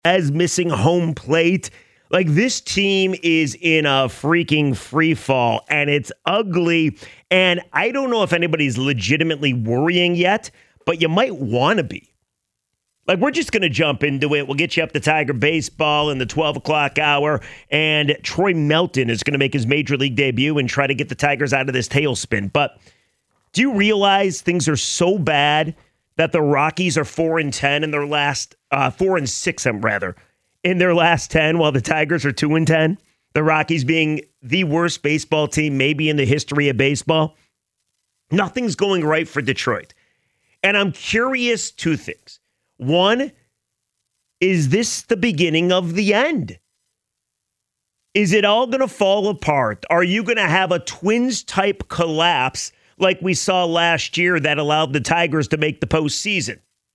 as missing home plate. Like, this team is in a freaking free fall, and it's ugly. And I don't know if anybody's legitimately worrying yet, but you might want to be. Like, we're just going to jump into it. We'll get you up to Tiger baseball in the 12 o'clock hour, and Troy Melton is going to make his major league debut and try to get the Tigers out of this tailspin. But do you realize things are so bad that the Rockies are 4-10 in their last 4-6, rather, in their last 10, while the Tigers are 2-10? The Rockies being the worst baseball team maybe in the history of baseball. Nothing's going right for Detroit. And I'm curious, two things. One, is this the beginning of the end? Is it all going to fall apart? Are you going to have a Twins-type collapse like we saw last year that allowed the Tigers to make the postseason?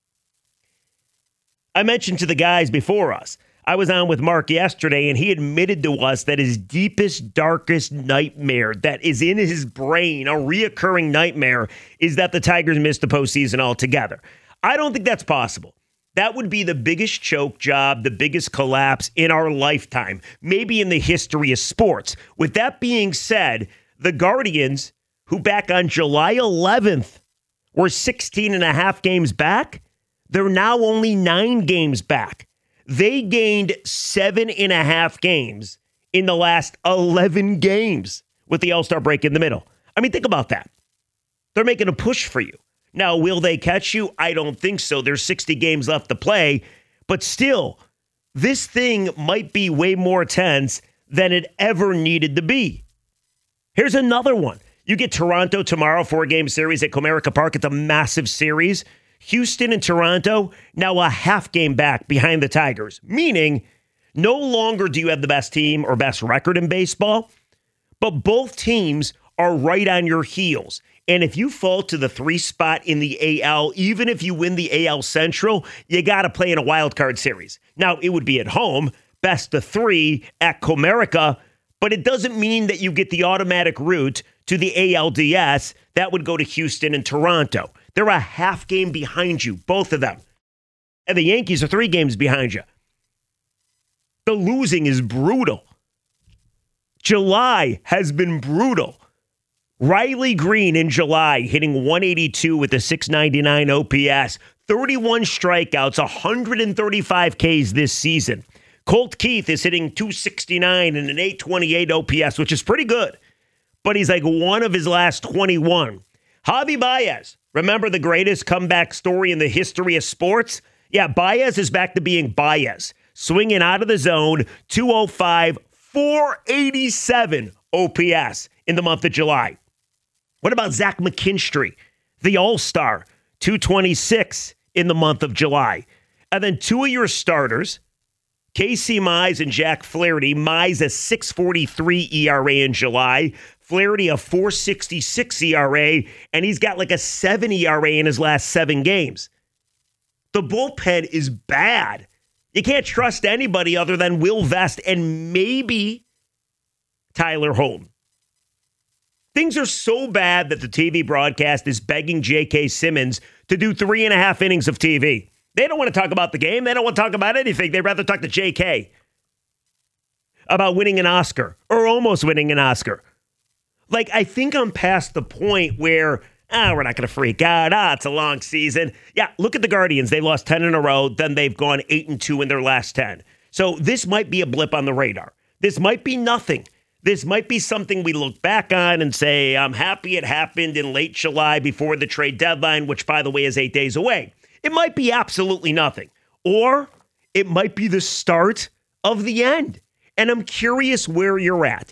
I mentioned to the guys before us, I was on with Mark yesterday, and he admitted to us that his deepest, darkest nightmare that is in his brain, a reoccurring nightmare, is that the Tigers missed the postseason altogether. I don't think that's possible. That would be the biggest choke job, the biggest collapse in our lifetime, maybe in the history of sports. With that being said, the Guardians, who back on July 11th were 16 and a half games back, they're now only 9 games back. They gained 7.5 games in the last 11 games with the All-Star break in the middle. I mean, think about that. They're making a push for you. Now, will they catch you? I don't think so. There's 60 games left to play. But still, this thing might be way more tense than it ever needed to be. Here's another one. You get Toronto tomorrow, 4-game series at Comerica Park. It's a massive series. Houston and Toronto, now a half game back behind the Tigers, meaning no longer do you have the best team or best record in baseball, but both teams are right on your heels. And if you fall to the 3 spot in the AL, even if you win the AL Central, you got to play in a wild card series. Now, it would be at home, best of 3 at Comerica, but it doesn't mean that you get the automatic route to the ALDS. That would go to Houston and Toronto. They're a half game behind you, both of them. And the Yankees are 3 games behind you. The losing is brutal. July has been brutal. Riley Green in July hitting 182 with a 699 OPS, 31 strikeouts, 135 Ks this season. Colt Keith is hitting 269 and an 828 OPS, which is pretty good. But he's like one of his last 21. Javi Baez, remember the greatest comeback story in the history of sports? Yeah, Baez is back to being Baez. Swinging out of the zone, 205, 487 OPS in the month of July. What about Zach McKinstry, the All-Star, 226 in the month of July? And then 2 of your starters, Casey Mize and Jack Flaherty. Mize a 6.43 ERA in July. Flaherty a 4.66 ERA, and he's got like a 7 ERA in his last 7 games. The bullpen is bad. You can't trust anybody other than Will Vest and maybe Tyler Holton. Things are so bad that the TV broadcast is begging J.K. Simmons to do 3.5 innings of TV. They don't want to talk about the game. They don't want to talk about anything. They'd rather talk to J.K. about winning an Oscar or almost winning an Oscar. Like, I think I'm past the point where, we're not going to freak out. It's a long season. Yeah, look at the Guardians. They lost 10 in a row. Then they've gone 8-2 in their last 10. So this might be a blip on the radar. This might be nothing. This might be something we look back on and say, I'm happy it happened in late July before the trade deadline, which, by the way, is 8 days away. It might be absolutely nothing. Or it might be the start of the end. And I'm curious where you're at.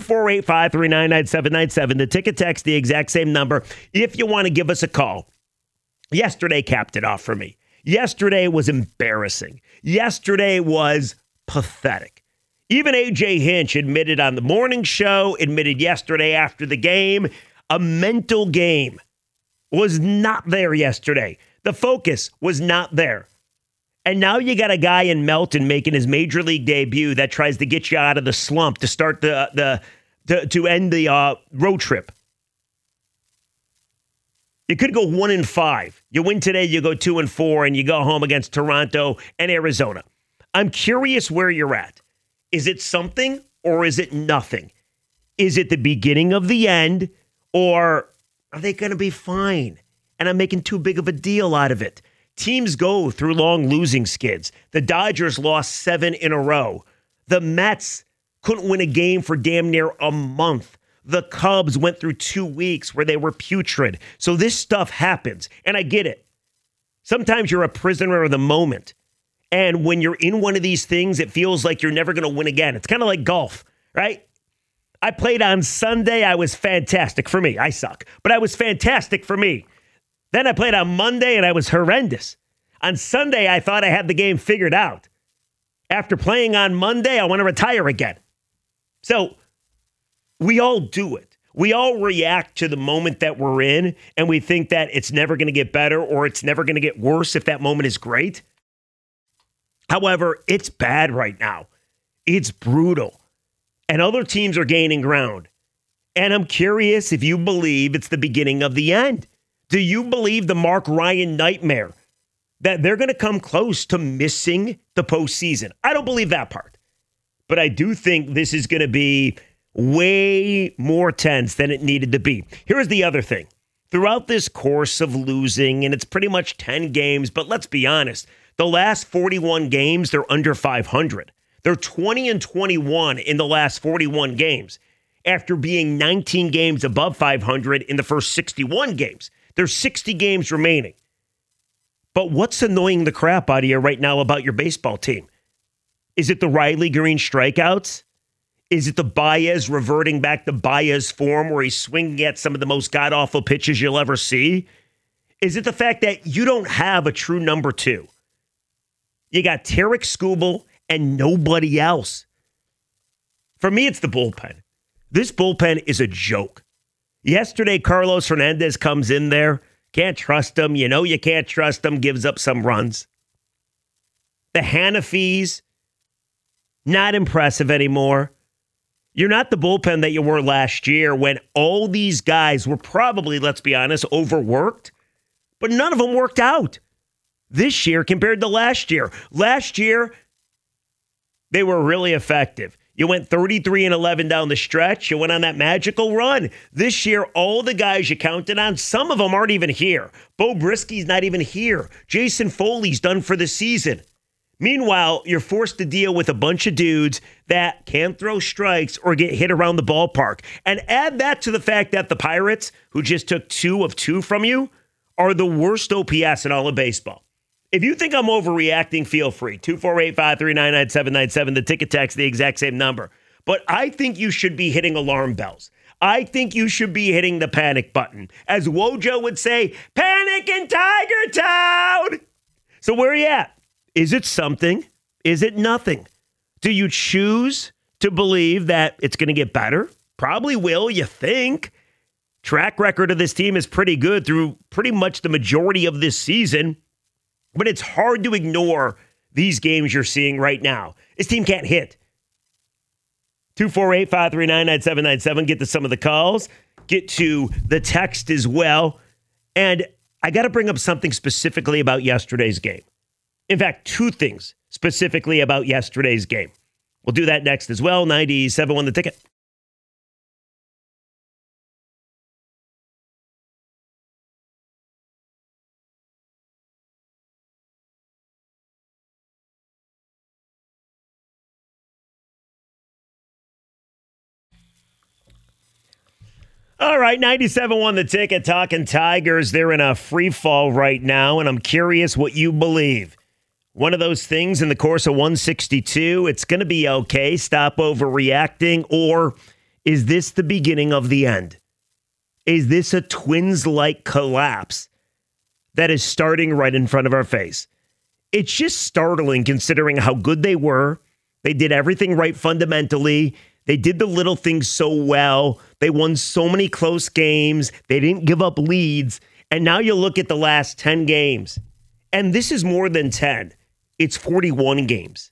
248-539-9797. The ticket text, the exact same number. If you want to give us a call. Yesterday capped it off for me. Yesterday was embarrassing. Yesterday was pathetic. Even A.J. Hinch admitted on the morning show, admitted yesterday after the game, a mental game was not there yesterday. The focus was not there. And now you got a guy in Melton making his major league debut that tries to get you out of the slump to start to end the road trip. You could go 1-5. You win today, you go 2-4, and you go home against Toronto and Arizona. I'm curious where you're at. Is it something or is it nothing? Is it the beginning of the end or are they going to be fine? And I'm making too big of a deal out of it. Teams go through long losing skids. The Dodgers lost 7 in a row. The Mets couldn't win a game for damn near a month. The Cubs went through 2 weeks where they were putrid. So this stuff happens, and I get it. Sometimes you're a prisoner of the moment. And when you're in one of these things, it feels like you're never going to win again. It's kind of like golf, right? I played on Sunday. I was fantastic for me. I suck, but I was fantastic for me. Then I played on Monday, and I was horrendous. On Sunday, I thought I had the game figured out. After playing on Monday, I want to retire again. So we all do it. We all react to the moment that we're in, and we think that it's never going to get better or it's never going to get worse if that moment is great. However, it's bad right now. It's brutal. And other teams are gaining ground. And I'm curious if you believe it's the beginning of the end. Do you believe the Mark Ryan nightmare that they're going to come close to missing the postseason? I don't believe that part. But I do think this is going to be way more tense than it needed to be. Here's the other thing. Throughout this course of losing, and it's pretty much 10 games, but let's be honest, the last 41 games, they're under 500. They're 20-21 in the last 41 games after being 19 games above 500 in the first 61 games. There's 60 games remaining. But what's annoying the crap out of you right now about your baseball team? Is it the Riley Green strikeouts? Is it the Baez reverting back to Baez form where he's swinging at some of the most god-awful pitches you'll ever see? Is it the fact that you don't have a true number 2? You got Tarek Skubal and nobody else. For me, it's the bullpen. This bullpen is a joke. Yesterday, Carlos Hernandez comes in there. Can't trust him. You know you can't trust him. Gives up some runs. The Hanafis, not impressive anymore. You're not the bullpen that you were last year when all these guys were probably, let's be honest, overworked. But none of them worked out this year compared to last year. Last year, they were really effective. You went 33-11 down the stretch. You went on that magical run. This year, all the guys you counted on, some of them aren't even here. Bo Brisky's not even here. Jason Foley's done for the season. Meanwhile, you're forced to deal with a bunch of dudes that can't throw strikes or get hit around the ballpark. And add that to the fact that the Pirates, who just took 2 of 2 from you, are the worst OPS in all of baseball. If you think I'm overreacting, feel free. 248-539-9797. The ticket text, the exact same number. But I think you should be hitting alarm bells. I think you should be hitting the panic button. As Wojo would say, panic in Tiger Town! So where are you at? Is it something? Is it nothing? Do you choose to believe that it's going to get better? Probably will, you think. Track record of this team is pretty good through pretty much the majority of this season. But it's hard to ignore these games you're seeing right now. This team can't hit. 248-539-9797. Get to some of the calls. Get to the text as well. And I got to bring up something specifically about yesterday's game. In fact, 2 things specifically about yesterday's game. We'll do that next as well. 97.1 The Ticket. All right, 97.1 The Ticket, talking Tigers. They're in a free fall right now, and I'm curious what you believe. One of those things in the course of 162, it's going to be okay, stop overreacting, or is this the beginning of the end? Is this a Twins-like collapse that is starting right in front of our face? It's just startling considering how good they were. They did everything right fundamentally. They did the little things so well. They won so many close games. They didn't give up leads. And now you look at the last 10 games. And this is more than 10. It's 41 games.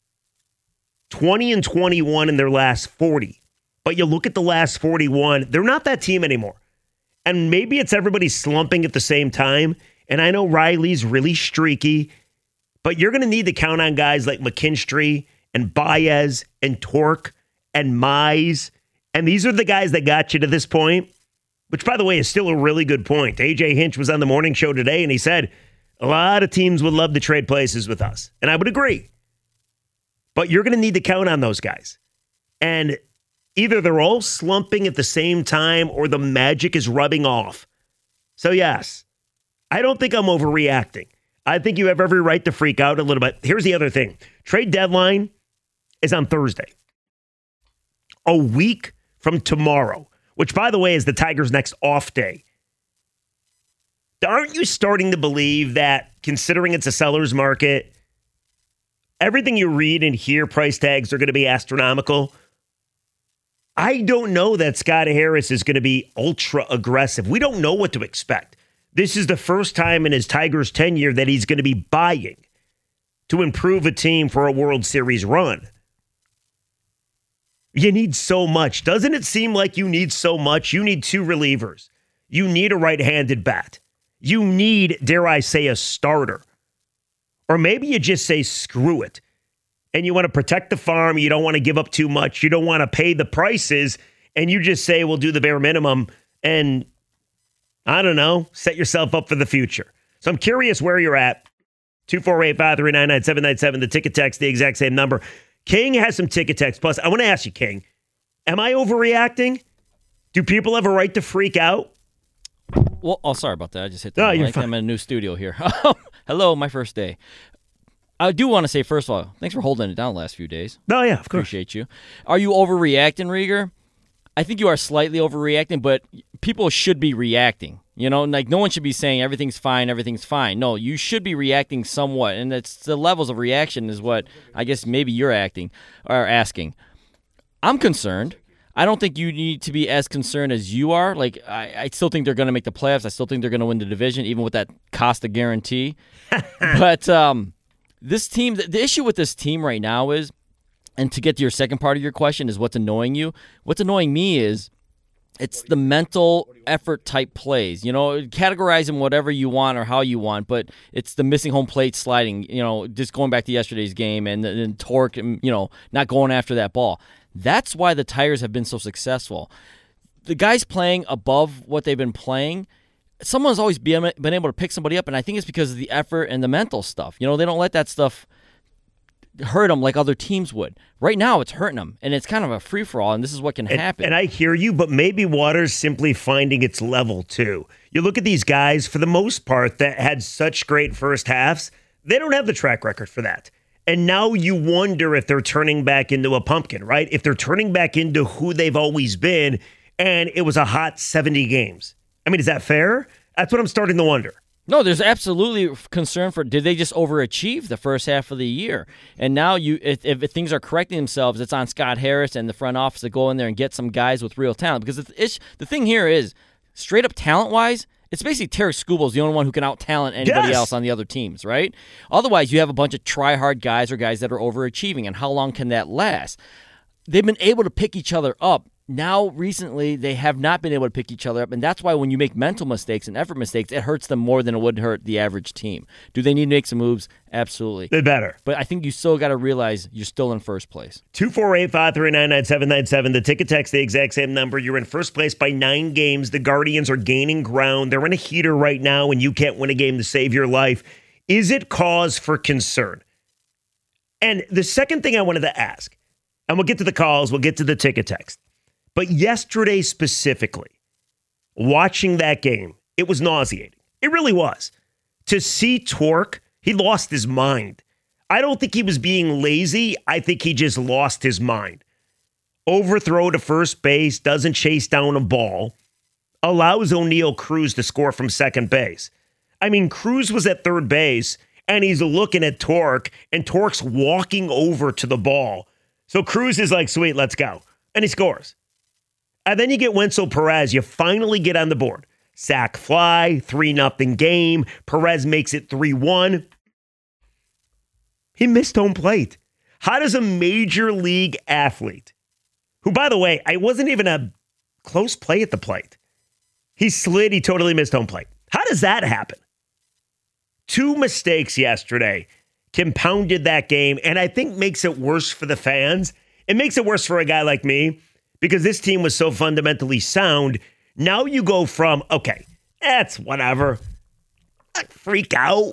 20-21 in their last 40. But you look at the last 41, they're not that team anymore. And maybe it's everybody slumping at the same time. And I know Riley's really streaky. But you're going to need to count on guys like McKinstry and Baez and Torque and Mize. And these are the guys that got you to this point, which, by the way, is still a really good point. A.J. Hinch was on the morning show today, and he said, a lot of teams would love to trade places with us. And I would agree. But you're going to need to count on those guys. And either they're all slumping at the same time or the magic is rubbing off. So, yes, I don't think I'm overreacting. I think you have every right to freak out a little bit. Here's the other thing. Trade deadline is on Thursday. A week from tomorrow, which, by the way, is the Tigers' next off day. Aren't you starting to believe that, considering it's a seller's market, everything you read and hear, price tags are going to be astronomical? I don't know that Scott Harris is going to be ultra aggressive. We don't know what to expect. This is the first time in his Tigers tenure that he's going to be buying to improve a team for a World Series run. You need so much. Doesn't it seem like you need so much? You need 2 relievers. You need a right-handed bat. You need, dare I say, a starter. Or maybe you just say, screw it. And you want to protect the farm. You don't want to give up too much. You don't want to pay the prices. And you just say, we'll do the bare minimum. And I don't know, set yourself up for the future. So I'm curious where you're at. 248-539-9797, the ticket text, the exact same number. King has some ticket text. Plus, I want to ask you, King, am I overreacting? Do people have a right to freak out? Well, sorry about that. I just hit the you're mic. fine. I'm in a new studio here. Hello, my first day. I do want to say, first of all, thanks for holding it down the last few days. Oh, yeah, of course. Appreciate you. Are you overreacting, Rieger? I think you are slightly overreacting, but people should be reacting. You know, like no one should be saying everything's fine, everything's fine. No, you should be reacting somewhat, and it's the levels of reaction is what I guess maybe you're asking. I'm concerned. I don't think you need to be as concerned as you are. Like I still think they're going to make the playoffs. I still think they're going to win the division, even with that Costa guarantee. But this team, the issue with this team right now is, and to get to your second part of your question, is what's annoying you. What's annoying me is it's the mental effort type plays. You know, categorize them whatever you want or how you want, but it's the missing home plate sliding, you know, just going back to yesterday's game and Torque, you know, not going after that ball. That's why the Tigers have been so successful. The guys playing above what they've been playing, someone's always been able to pick somebody up, and I think it's because of the effort and the mental stuff. You know, they don't let that stuff hurt them like other teams would. Right now, it's hurting them, and it's kind of a free-for-all, and this is what can happen. And I hear you, but maybe water's simply finding its level, too. You look at these guys, for the most part, that had such great first halves, they don't have the track record for that. And now you wonder if they're turning back into a pumpkin, right? If they're turning back into who they've always been, and it was a hot 70 games. I mean, is that fair? That's what I'm starting to wonder. No, there's absolutely concern for, did they just overachieve the first half of the year? And now if things are correcting themselves, it's on Scott Harris and the front office to go in there and get some guys with real talent. Because the thing here is, straight up talent-wise, it's basically Tarek Skubal's the only one who can out-talent anybody else on the other teams, right? Otherwise, you have a bunch of try-hard guys or guys that are overachieving, and how long can that last? They've been able to pick each other up. Now, recently, they have not been able to pick each other up, and that's why when you make mental mistakes and effort mistakes, it hurts them more than it would hurt the average team. Do they need to make some moves? Absolutely. They better. But I think you still got to realize you're still in first place. 248-539-9797. The ticket text, the exact same number. You're in first place by 9 games. The Guardians are gaining ground. They're in a heater right now, and you can't win a game to save your life. Is it cause for concern? And the second thing I wanted to ask, and we'll get to the calls, we'll get to the ticket text. But yesterday specifically, watching that game, it was nauseating. It really was. To see Torque, he lost his mind. I don't think he was being lazy. I think he just lost his mind. Overthrow to first base, doesn't chase down a ball, allows O'Neill Cruz to score from second base. I mean, Cruz was at third base, and he's looking at Torque, and Torque's walking over to the ball. So Cruz is like, sweet, let's go. And he scores. And then you get Wenzel Perez. You finally get on the board. Sack fly, 3-0 game. Perez makes it 3-1. He missed home plate. How does a major league athlete, who, by the way, I wasn't even a close play at the plate. He slid. He totally missed home plate. How does that happen? 2 mistakes yesterday. compounded that game, and I think makes it worse for the fans. It makes it worse for a guy like me because this team was so fundamentally sound. Now you go from, okay, that's whatever. Freak out.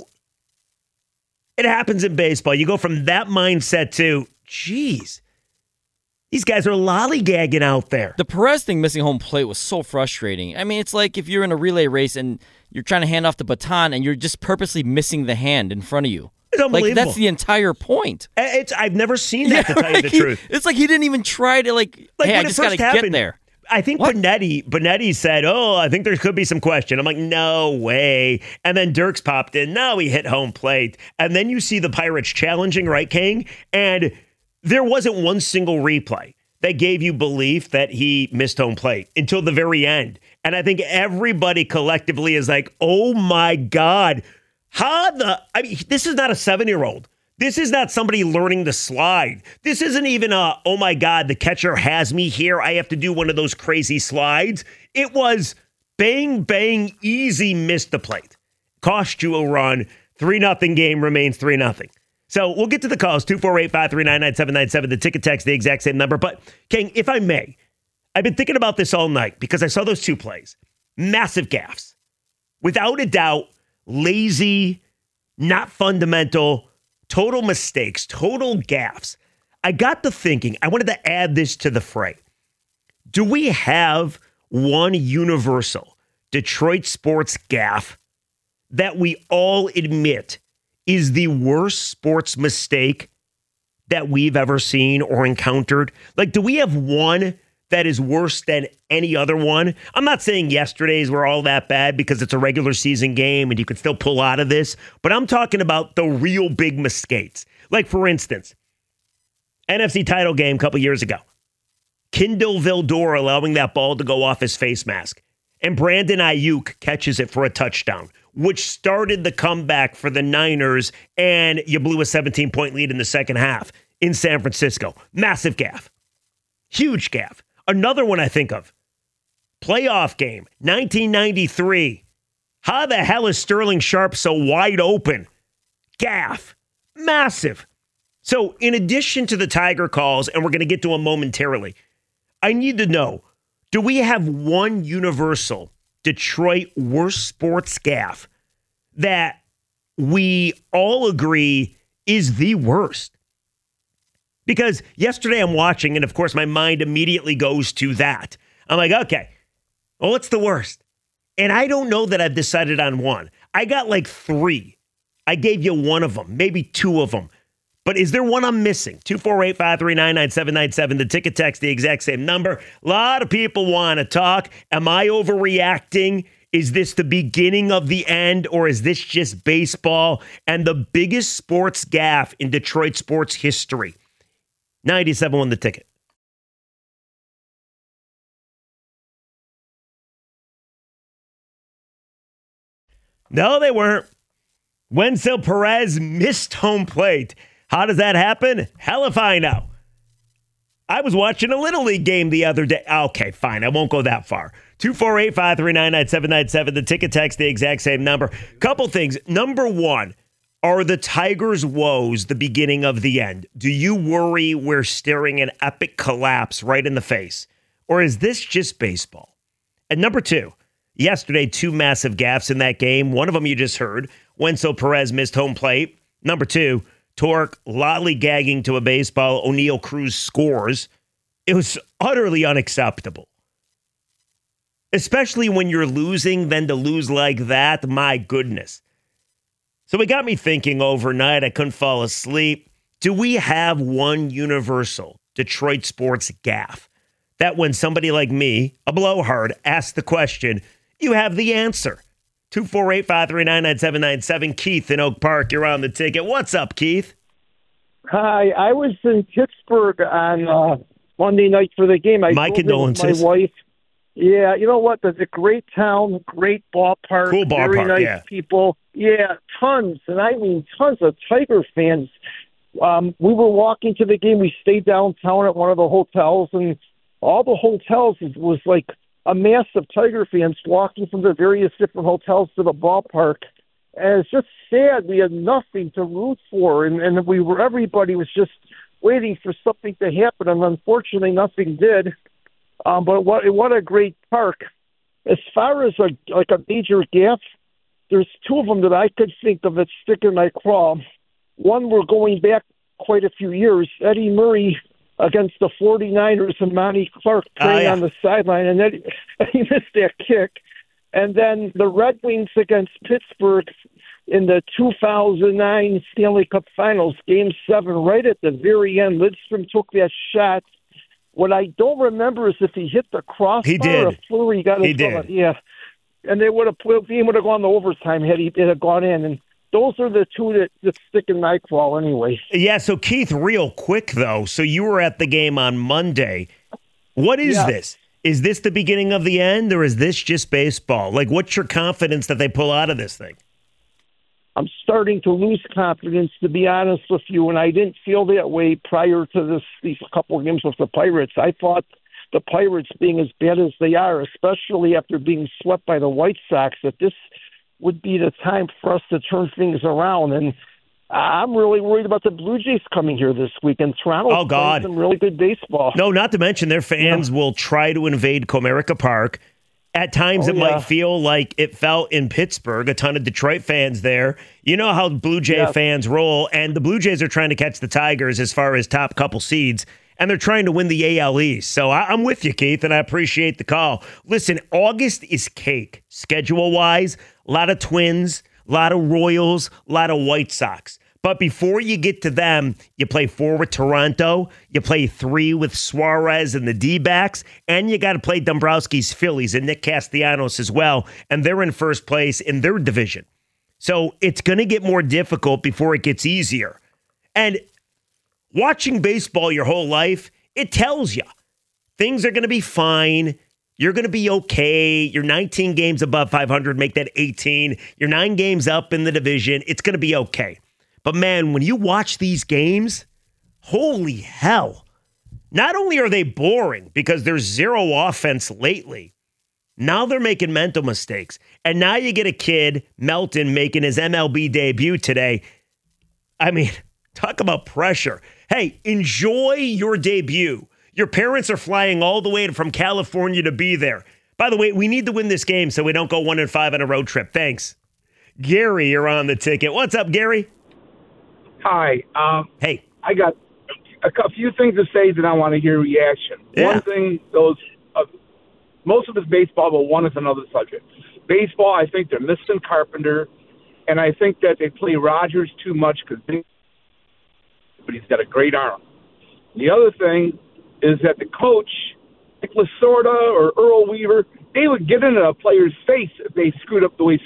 It happens in baseball. You go from that mindset to, geez, these guys are lollygagging out there. The Perez thing missing home plate was so frustrating. I mean, it's like if you're in a relay race and you're trying to hand off the baton and you're just purposely missing the hand in front of you. It's unbelievable. Like, that's the entire point. I've never seen that, to tell you the truth. It's like he didn't even try to, hey, I just got to get there. I think Benetti said, I think there could be some question. I'm like, no way. And then Dirks popped in. No, he hit home plate. And then you see the Pirates challenging, right, King? And there wasn't one single replay that gave you belief that he missed home plate until the very end. And I think everybody collectively is like, oh, my God. This is not a 7-year-old. This is not somebody learning to slide. This isn't even oh my God, the catcher has me here. I have to do one of those crazy slides. It was bang, bang, easy, missed the plate. Cost you a run. 3-0 game remains 3-0. So we'll get to the calls, 248-539-9797. The ticket text, the exact same number. But, King, if I may, I've been thinking about this all night because I saw those two plays. Massive gaffes. Without a doubt, lazy, not fundamental, total mistakes, total gaffes. I got to thinking, I wanted to add this to the fray. Do we have one universal Detroit sports gaffe that we all admit is the worst sports mistake that we've ever seen or encountered? Like, do we have one that is worse than any other one? I'm not saying yesterday's were all that bad because it's a regular season game and you can still pull out of this, but I'm talking about the real big mistakes. Like, for instance, NFC title game a couple years ago. Kindle Vildor allowing that ball to go off his face mask. And Brandon Ayuk catches it for a touchdown, which started the comeback for the Niners, and you blew a 17-point lead in the second half in San Francisco. Massive gaffe. Huge gaffe. Another one I think of, playoff game, 1993. How the hell is Sterling Sharp so wide open? Gaffe. Massive. So in addition to the Tiger calls, and we're going to get to them momentarily, I need to know, do we have one universal Detroit worst sports gaffe that we all agree is the worst? Because yesterday I'm watching, and of course my mind immediately goes to that. I'm like, okay, well, what's the worst? And I don't know that I've decided on one. I got like 3. I gave you one of them, maybe 2 of them. But is there one I'm missing? 248-539-9797. The ticket text, the exact same number. A lot of people want to talk. Am I overreacting? Is this the beginning of the end, or is this just baseball and the biggest sports gaffe in Detroit sports history? 97 won the ticket. No, they weren't. Wenzel Perez missed home plate. How does that happen? Hell if I know. I was watching a Little League game the other day. Okay, fine. I won't go that far. 248-539-9797. The ticket text, the exact same number. Couple things. Number one, are the Tigers' woes the beginning of the end? Do you worry we're staring an epic collapse right in the face? Or is this just baseball? And number two, yesterday, 2 massive gaffes in that game. One of them you just heard. Wenzel Perez missed home plate. Number 2, Torque lollygagging to a baseball. O'Neal Cruz scores. It was utterly unacceptable. Especially when you're losing, then to lose like that, my goodness. So it got me thinking overnight. I couldn't fall asleep. Do we have one universal Detroit sports gaffe that when somebody like me, a blowhard, asks the question, you have the answer? 248-539-9797. Keith in Oak Park, you're on the ticket. What's up, Keith? Hi, I was in Pittsburgh on Monday night for the game. My condolences. My wife. Yeah, you know what? It's a great town, great ballpark, cool ballpark, very nice people. Yeah, tons, and I mean tons of Tiger fans. We were walking to the game. We stayed downtown at one of the hotels, and all the hotels was like a mass of Tiger fans walking from the various different hotels to the ballpark. And it's just sad. We had nothing to root for, and everybody was just waiting for something to happen, and unfortunately, nothing did. But what a great park! As far as a major gaffe, there's two of them that I could think of that stick in my craw. One, we're going back quite a few years. Eddie Murray against the 49ers and Monty Clark playing on the sideline, and then he missed that kick. And then the Red Wings against Pittsburgh in the 2009 Stanley Cup Finals, Game 7, right at the very end. Lidstrom took that shot. What I don't remember is if he hit the crossbar He did. or if Fleury got it. He did. Yeah. And the game would have gone to overtime had it had gone in. And those are the two that stick in my craw anyway. Yeah, so Keith, real quick, though. So you were at the game on Monday. What is this? Is this the beginning of the end, or is this just baseball? Like, what's your confidence that they pull out of this thing? I'm starting to lose confidence, to be honest with you, and I didn't feel that way prior to these couple of games with the Pirates. I thought the Pirates, being as bad as they are, especially after being swept by the White Sox, that this would be the time for us to turn things around. And I'm really worried about the Blue Jays coming here this week, and Toronto's playing some really good baseball. No, not to mention their fans will try to invade Comerica Park. At times, might feel like it felt in Pittsburgh, a ton of Detroit fans there. You know how Blue Jay fans roll, and the Blue Jays are trying to catch the Tigers as far as top couple seeds, and they're trying to win the AL East. So I'm with you, Keith, and I appreciate the call. Listen, August is cake, schedule-wise. A lot of Twins, a lot of Royals, a lot of White Sox. But before you get to them, you play 4 with Toronto, you play 3 with Suarez and the D-backs, and you got to play Dombrowski's Phillies and Nick Castellanos as well, and they're in first place in their division. So it's going to get more difficult before it gets easier. And watching baseball your whole life, it tells you things are going to be fine. You're going to be okay. You're 19 games above 500, make that 18. You're 9 games up in the division. It's going to be okay. But, man, when you watch these games, holy hell. Not only are they boring because there's zero offense lately, now they're making mental mistakes. And now you get a kid, Melton, making his MLB debut today. I mean, talk about pressure. Hey, enjoy your debut. Your parents are flying all the way from California to be there. By the way, we need to win this game so we don't go 1-5 on a road trip. Thanks. Gary, you're on the ticket. What's up, Gary? Hi. Hey. I got a few things to say that I want to hear reaction. Yeah. One thing, most of it's baseball, but one is another subject. Baseball, I think they're missing Carpenter, and I think that they play Rogers too much but he's got a great arm. The other thing is that the coach, like Lasorda or Earl Weaver, they would get into a player's face if they screwed up the way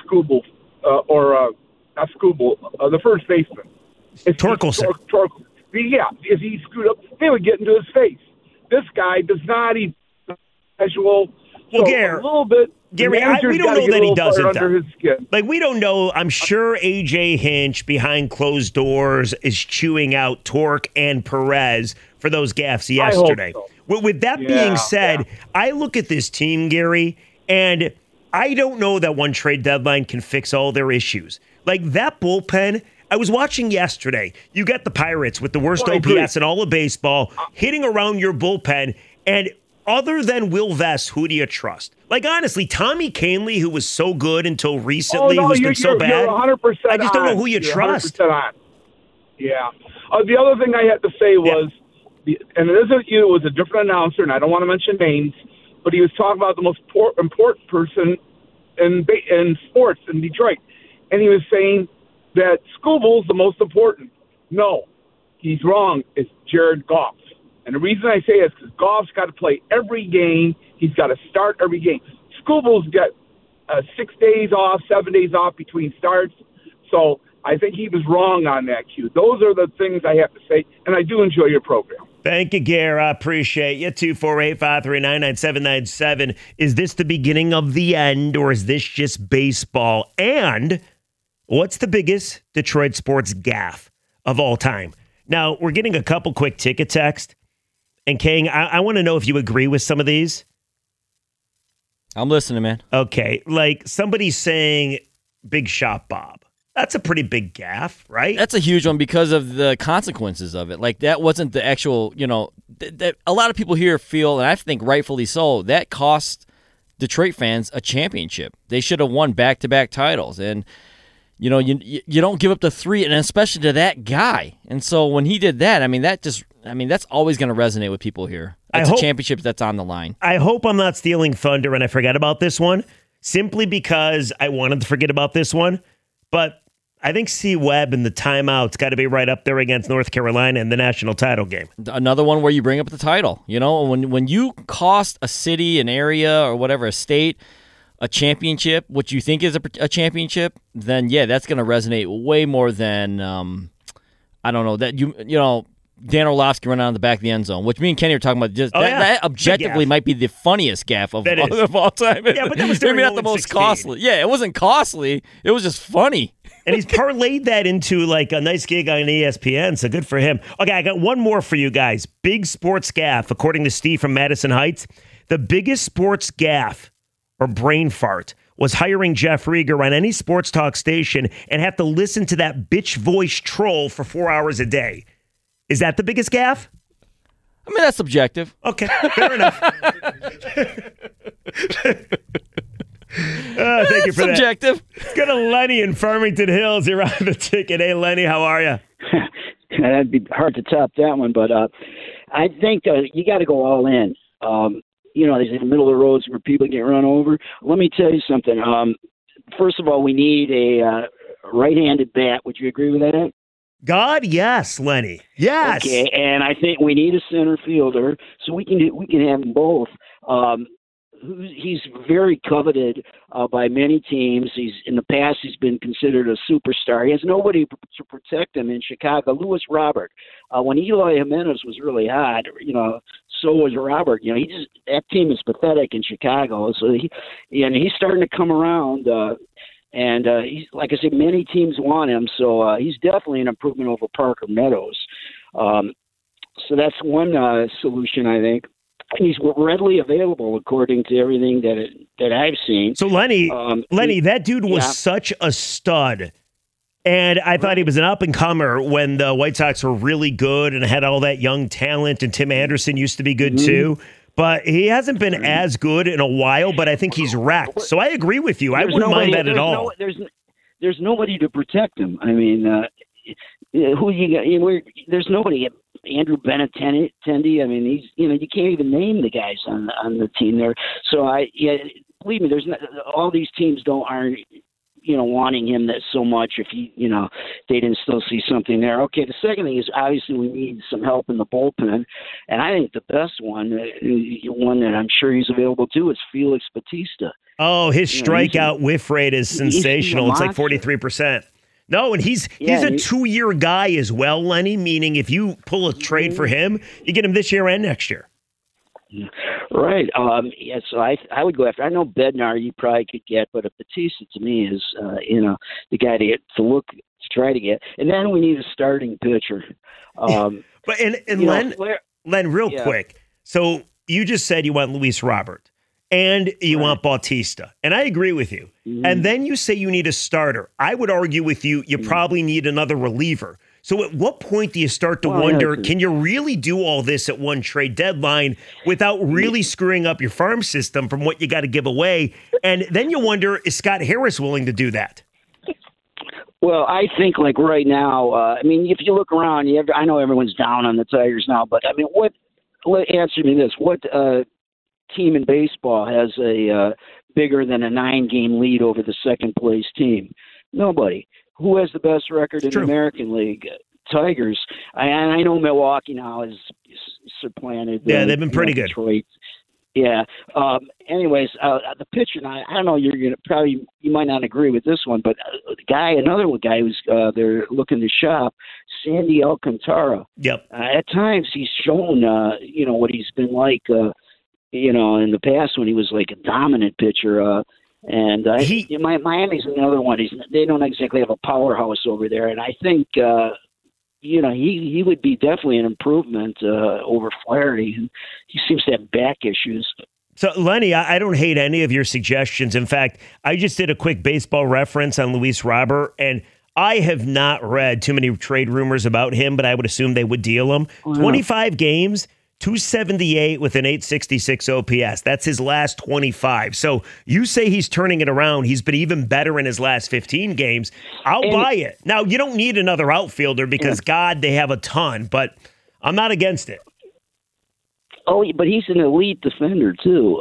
the first baseman. Torkelson. If he screwed up, they would get into his face. This guy does not even casual. Well, Gary, a little bit. Gary, we don't know that he doesn't. His skin. Like, we don't know. I'm sure A.J. Hinch behind closed doors is chewing out Torque and Perez for those gaffes yesterday. I hope so. With that being said, I look at this team, Gary, and I don't know that one trade deadline can fix all their issues. Like, that bullpen, I was watching yesterday. You got the Pirates with the worst OPS in all of baseball hitting around your bullpen, and other than Will Vest, who do you trust? Like, honestly, Tommy Kahnle, who was so good until recently, who's been so bad, you're 100% I just don't know who you trust. 100% on. Yeah. The other thing I had to say was, and it isn't you, it was a different announcer, and I don't want to mention names, but he was talking about the most important person in sports in Detroit. And he was saying that Scooble's the most important. No, he's wrong. It's Jared Goff. And the reason I say it is because Goff's got to play every game. He's got to start every game. Scooble's got 6 days off, 7 days off between starts. So I think he was wrong on that cue. Those are the things I have to say, and I do enjoy your program. Thank you, Gary. I appreciate you. 248-539-9797. Is this the beginning of the end, or is this just baseball? And what's the biggest Detroit sports gaffe of all time? Now, we're getting a couple quick ticket texts. And, King, I want to know if you agree with some of these. I'm listening, man. Okay. Like, somebody's saying Big Shot Bob. That's a pretty big gaffe, right? That's a huge one because of the consequences of it. Like, that wasn't the actual, that a lot of people here feel, and I think rightfully so, that cost Detroit fans a championship. They should have won back-to-back titles. And, you don't give up the 3, and especially to that guy. And so when he did that, that's always going to resonate with people here. It's a championship that's on the line. I hope I'm not stealing thunder and I forget about this one, simply because I wanted to forget about this one. But I think C. Webb and the timeout's got to be right up there against North Carolina in the national title game. Another one where you bring up the title. When you cost a city, an area, or whatever, a state, a championship, what you think is a championship, then yeah, that's going to resonate way more than I don't know that Dan Orlovsky running on the back of the end zone, which me and Kenny are talking about. That objectively might be the funniest gaffe of all time. Yeah, but that was maybe not the most 16. costly. Yeah, it wasn't costly. It was just funny. And he's parlayed that into like a nice gig on ESPN, so good for him. Okay, I got one more for you guys. Big sports gaffe, according to Steve from Madison Heights. The biggest sports gaffe or brain fart was hiring Jeff Rieger on any sports talk station and have to listen to that bitch voice troll for 4 hours a day. Is that the biggest gaffe? I mean, that's subjective. Okay, fair enough. Thank you for subjective. that. Let's go to Lenny in Farmington Hills. You're on the ticket. Hey, Lenny, how are you? That'd be hard to top that one, but I think you got to go all in. There's in the middle of the roads where people get run over. Let me tell you something. First of all, we need a right-handed bat. Would you agree with that? God, yes, Lenny. Yes. Okay, and I think we need a center fielder, so we can have them both. He's very coveted by many teams. In the past he's been considered a superstar. He has nobody to protect him in Chicago. Louis Robert, when Eloy Jimenez was really hot, so was Robert. That team is pathetic in Chicago. So he's starting to come around. And he's, like I said, many teams want him, so he's definitely an improvement over Parker Meadows. So that's one solution, I think. He's readily available, according to everything that I've seen. So Lenny, that dude was such a stud, and I thought he was an up and comer when the White Sox were really good and had all that young talent. And Tim Anderson used to be good too. But he hasn't been as good in a while, but I think he's wrecked. So I agree with you. I wouldn't mind that at all. There's nobody to protect him. I mean, who you got? There's nobody. Andrew Benintendi. I mean, he's you can't even name the guys on the team there. So believe me, there's not, all these teams aren't wanting him that so much if they didn't still see something there. Okay, the second thing is obviously we need some help in the bullpen, and I think the best one that I'm sure he's available to, is Felix Bautista. Oh, his strikeout whiff rate is sensational. It's like 43%. No, and he's a 2-year guy as well, Lenny, meaning if you pull a trade for him, you get him this year and next year. Right. So I would go after. I know Bednar you probably could get, but Bautista to me is the guy to try to get. And then we need a starting pitcher. But Len, real quick. So you just said you want Luis Robert and you want Bautista, and I agree with you. Mm-hmm. And then you say you need a starter. I would argue with you. You probably need another reliever. So at what point do you start to wonder, can you really do all this at one trade deadline without really screwing up your farm system from what you got to give away? And then you wonder, is Scott Harris willing to do that? Well, I think like right now, if you look around, I know everyone's down on the Tigers now, but I mean, answer me this. What team in baseball has a bigger than a 9-game lead over the second place team? Nobody. Who has the best record in the American League? Tigers. I know Milwaukee now is supplanted. Yeah, they've been pretty good. Detroit. Yeah. Anyways, the pitcher. I don't know. You might not agree with this one, but another guy who's they're looking to shop, Sandy Alcantara. Yep. At times he's shown what he's been like. In the past when he was like a dominant pitcher. And Miami's another one. They don't exactly have a powerhouse over there, and I think he would be definitely an improvement over Flaherty. He seems to have back issues. So, Lenny, I don't hate any of your suggestions. In fact, I just did a quick baseball reference on Luis Robert, and I have not read too many trade rumors about him, but I would assume they would deal him. 25 games, 278 with an 866 OPS. That's his last 25. So you say he's turning it around. He's been even better in his last 15 games. I'll buy it. Now, you don't need another outfielder because, God, they have a ton, but I'm not against it. Oh, but he's an elite defender, too.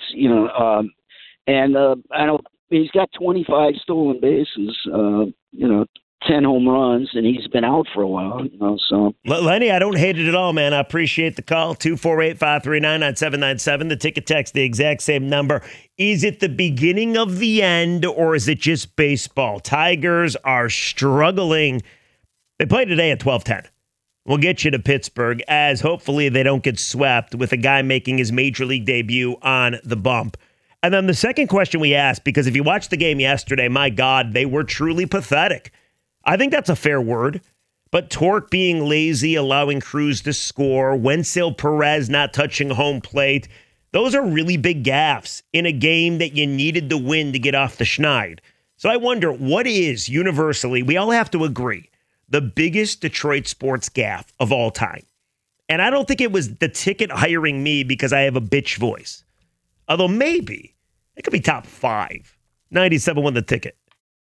I don't. He's got 25 stolen bases, 10 home runs, and he's been out for a while. So Lenny, I don't hate it at all, man. I appreciate the call. 248-539-9797. The ticket text, the exact same number. Is it the beginning of the end, or is it just baseball? Tigers are struggling. They play today at 12:10. We'll get you to Pittsburgh, as hopefully they don't get swept with a guy making his major league debut on the bump. And then the second question we asked, because if you watched the game yesterday, my God, they were truly pathetic. I think that's a fair word. But Torque being lazy, allowing Cruz to score, Wenceel Perez not touching home plate, those are really big gaffes in a game that you needed to win to get off the schneid. So I wonder, what is universally, we all have to agree, the biggest Detroit sports gaffe of all time? And I don't think it was the ticket hiring me because I have a bitch voice. Although maybe it could be top 5. 97 won the ticket.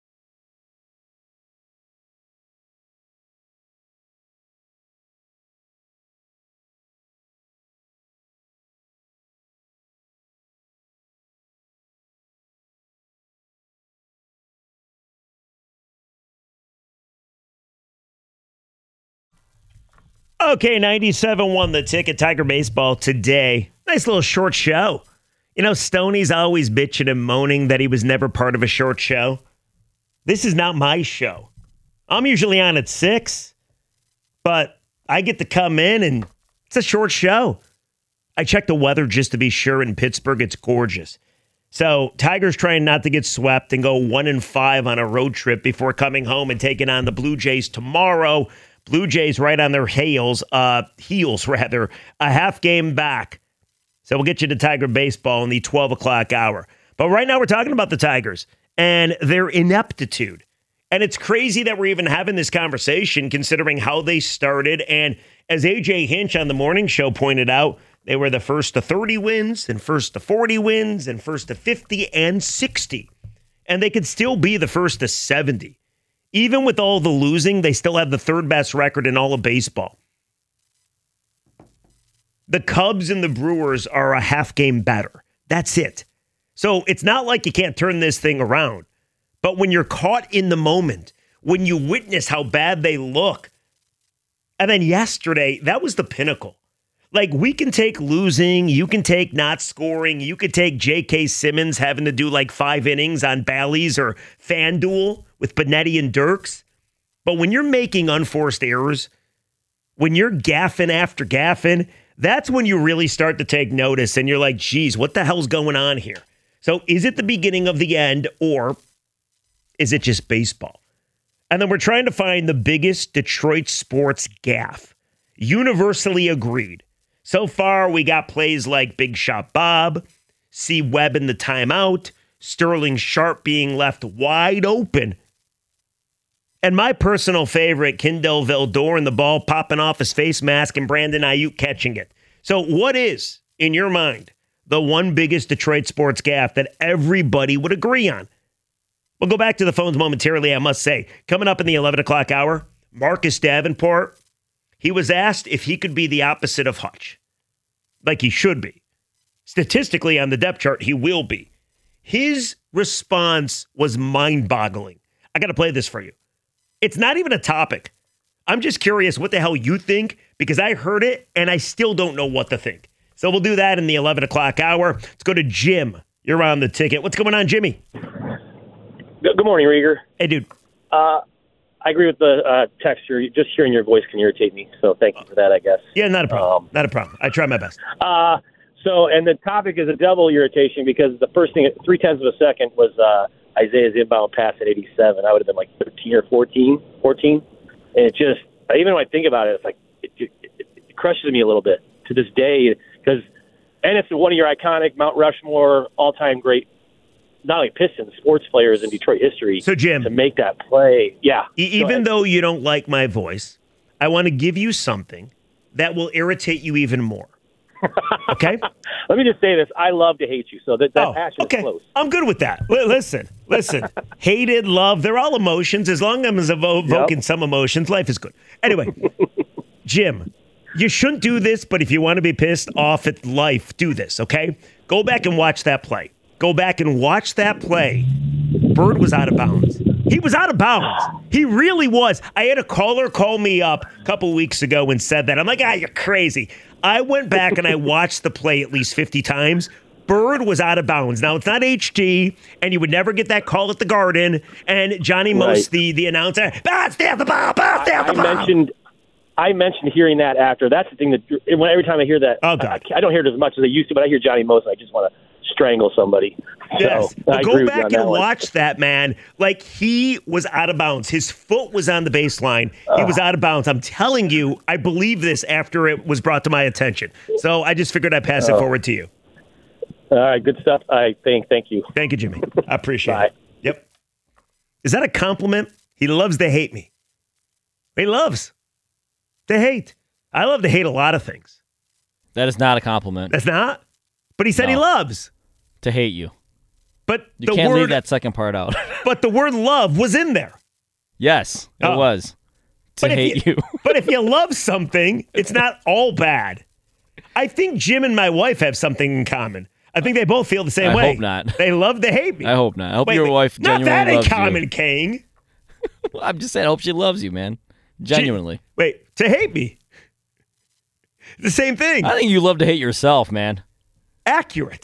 Okay, 97 won the ticket. Tiger Baseball today. Nice little short show. You know, Stoney's always bitching and moaning that he was never part of a short show. This is not my show. I'm usually on at 6, but I get to come in and it's a short show. I checked the weather just to be sure. In Pittsburgh, it's gorgeous. So Tigers trying not to get swept and go 1-5 on a road trip before coming home and taking on the Blue Jays tomorrow. Blue Jays right on their heels, a half game back. So we'll get you to Tiger Baseball in the 12 o'clock hour. But right now we're talking about the Tigers and their ineptitude. And it's crazy that we're even having this conversation considering how they started. And as A.J. Hinch on the morning show pointed out, they were the first to 30 wins and first to 40 wins and first to 50 and 60. And they could still be the first to 70. Even with all the losing, they still have the third best record in all of baseball. The Cubs and the Brewers are a half game better. That's it. So it's not like you can't turn this thing around. But when you're caught in the moment, when you witness how bad they look, and then yesterday, that was the pinnacle. Like, we can take losing, you can take not scoring, you could take J.K. Simmons having to do like 5 innings on Bally's or FanDuel with Benetti and Dirks. But when you're making unforced errors, when you're gaffing after gaffing, that's when you really start to take notice and you're like, geez, what the hell's going on here? So is it the beginning of the end, or is it just baseball? And then we're trying to find the biggest Detroit sports gaffe. Universally agreed. So far, we got plays like Big Shot Bob, C. Webb in the timeout, Sterling Sharp being left wide open. And my personal favorite, Kindle Vildor and the ball popping off his face mask and Brandon Ayuk catching it. So what is, in your mind, the one biggest Detroit sports gaffe that everybody would agree on? We'll go back to the phones momentarily, I must say. Coming up in the 11 o'clock hour, Marcus Davenport. He was asked if he could be the opposite of Hutch. Like he should be. Statistically, on the depth chart, he will be. His response was mind-boggling. I got to play this for you. It's not even a topic. I'm just curious what the hell you think, because I heard it and I still don't know what to think. So we'll do that in the 11 o'clock hour. Let's go to Jim. You're on the ticket. What's going on, Jimmy? Good morning, Rieger. Hey, dude. I agree with the texture. Just hearing your voice can irritate me, so thank you for that, I guess. Yeah, not a problem. Not a problem. I try my best. And the topic is a double irritation because the first thing, 0.3 of a second, was Isaiah's inbound pass at 87. I would have been like 13 or 14. And it just, even when I think about it, it's like, it crushes me a little bit to this day. And it's one of your iconic Mount Rushmore all-time great not only Pistons, sports players in Detroit history. So, Jim, to make that play, yeah. Even though you don't like my voice, I want to give you something that will irritate you even more. Okay? Let me just say this. I love to hate you, so that passion is close. I'm good with that. Listen. Hated, love, they're all emotions. As long as I'm evoking some emotions, life is good. Anyway, Jim, you shouldn't do this, but if you want to be pissed off at life, do this, okay? Go back and watch that play. Go back and watch that play. Bird was out of bounds. He was out of bounds. He really was. I had a caller call me up a couple weeks ago and said that. I'm like, you're crazy. I went back and I watched the play at least 50 times. Bird was out of bounds. Now, it's not HD, and you would never get that call at the Garden. And Johnny Most, the announcer, stay off the ball, stay off the ball. I mentioned hearing that after. That's the thing that every time I hear that, I don't hear it as much as I used to, but I hear Johnny Most, and I just want to strangle somebody. Yes. So, but go back and watch that, man. Like, he was out of bounds. His foot was on the baseline. He was out of bounds. I'm telling you, I believe this after it was brought to my attention. So I just figured I'd pass it forward to you. All right, good stuff. Thank you. Thank you, Jimmy. I appreciate it. Yep. Is that a compliment? He loves to hate me. He loves to hate. I love to hate a lot of things. That is not a compliment. That's not? But he said he loves. To hate you. But you can't leave that second part out. But the word love was in there. Yes, it was. To hate you. But if you love something, it's not all bad. I think Jim and my wife have something in common. I think they both feel the same way. I hope not. They love to hate me. I hope not. I hope your wife genuinely loves you. Not that in common, King. Well, I'm just saying, I hope she loves you, man. Genuinely. To hate me. The same thing. I think you love to hate yourself, man. Accurate.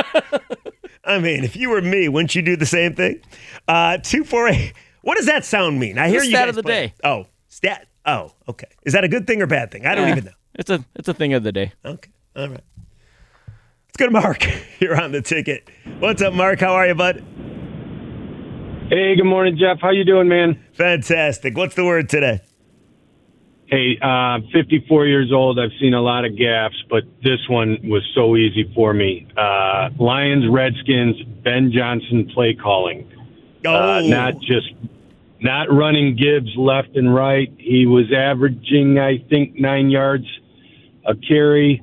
I mean, if you were me, wouldn't you do the same thing? 248. What does that sound mean? I hear you. Stat of the day. Oh, stat. Oh, okay. Is that a good thing or bad thing? I don't even know. It's a thing of the day. Okay. All right. Let's go to Mark. You're on the ticket. What's up, Mark? How are you, bud? Hey, good morning, Jeff. How you doing, man? Fantastic. What's the word today? Hey, 54 years old. I've seen a lot of gaffes, but this one was so easy for me. Lions, Redskins, Ben Johnson play calling. Not running Gibbs left and right. He was averaging, I think, 9 yards a carry.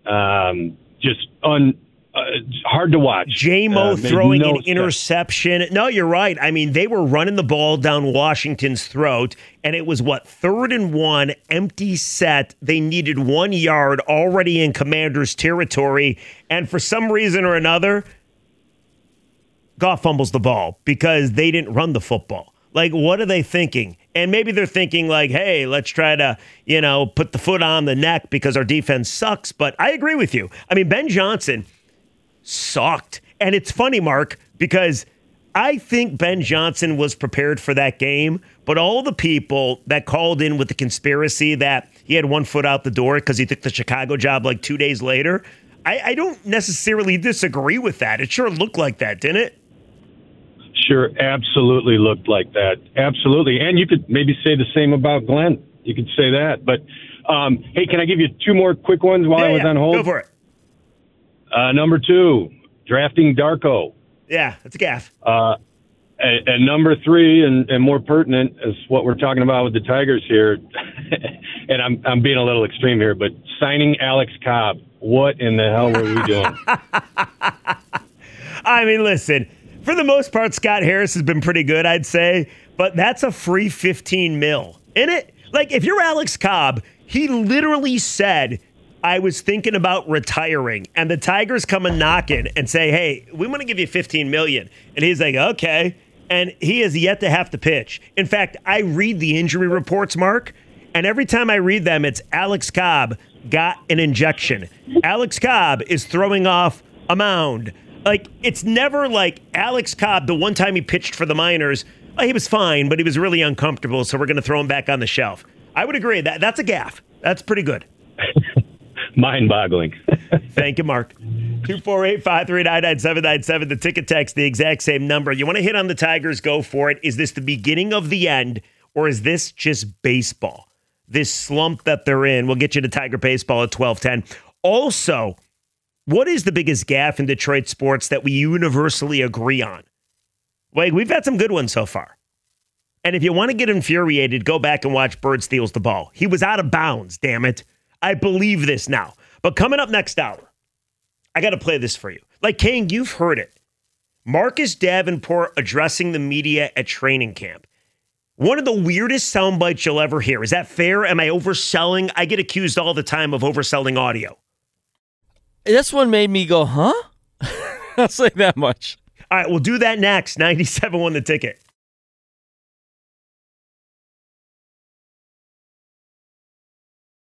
Hard to watch. J-Mo throwing an interception. No, you're right. I mean, they were running the ball down Washington's throat, and it was, 3rd and 1, empty set. They needed 1 yard already in Commanders' territory, and for some reason or another, Goff fumbles the ball because they didn't run the football. Like, what are they thinking? And maybe they're thinking like, hey, let's try to, put the foot on the neck because our defense sucks. But I agree with you. I mean, Ben Johnson sucked. And it's funny, Mark, because I think Ben Johnson was prepared for that game, but all the people that called in with the conspiracy that he had 1 foot out the door because he took the Chicago job like 2 days later, I don't necessarily disagree with that. It sure looked like that, didn't it? Sure, absolutely looked like that. Absolutely. And you could maybe say the same about Glenn. You could say that. But, hey, can I give you 2 more quick ones while I was on hold? Go for it. Number 2, drafting Darko. Yeah, that's a gaff. And number 3, and more pertinent, is what we're talking about with the Tigers here. And I'm being a little extreme here, but signing Alex Cobb. What in the hell were we doing? I mean, listen, for the most part, Scott Harris has been pretty good, I'd say. But that's a free $15 million, isn't it? Like, if you're Alex Cobb, he literally said, I was thinking about retiring, and the Tigers come and knock in and say, hey, we want to give you $15 million. And he's like, okay. And he has yet to have to pitch. In fact, I read the injury reports, Mark, and every time I read them, it's Alex Cobb got an injection. Alex Cobb is throwing off a mound. Like, it's never like Alex Cobb, the one time he pitched for the minors, he was fine, but he was really uncomfortable, so we're going to throw him back on the shelf. I would agree. That's a gaffe. That's pretty good. Mind-boggling. Thank you, Mark. 248-539-9797. The ticket text, the exact same number. You want to hit on the Tigers, go for it. Is this the beginning of the end, or is this just baseball? This slump that they're in. We'll get you to Tiger Baseball at 12:10. Also, What is the biggest gaffe in Detroit sports that we universally agree on? Like, we've had some good ones so far. And if you want to get infuriated, go back and watch Bird Steals the Ball. He was out of bounds, damn it. I believe this now. But coming up next hour, I got to play this for you. Like, Kane, you've heard it. Marcus Davenport addressing the media at training camp. One of the weirdest sound bites you'll ever hear. Is that fair? Am I overselling? I get accused all the time of overselling audio. This one made me go, huh? I'll say that much. All right, we'll do that next. 97 won the ticket.